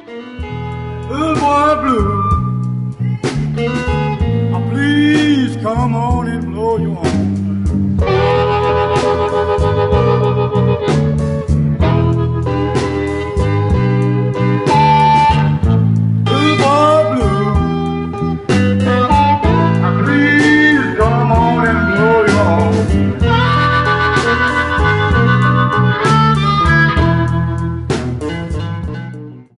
Little boy blue, please come on and blow your horn.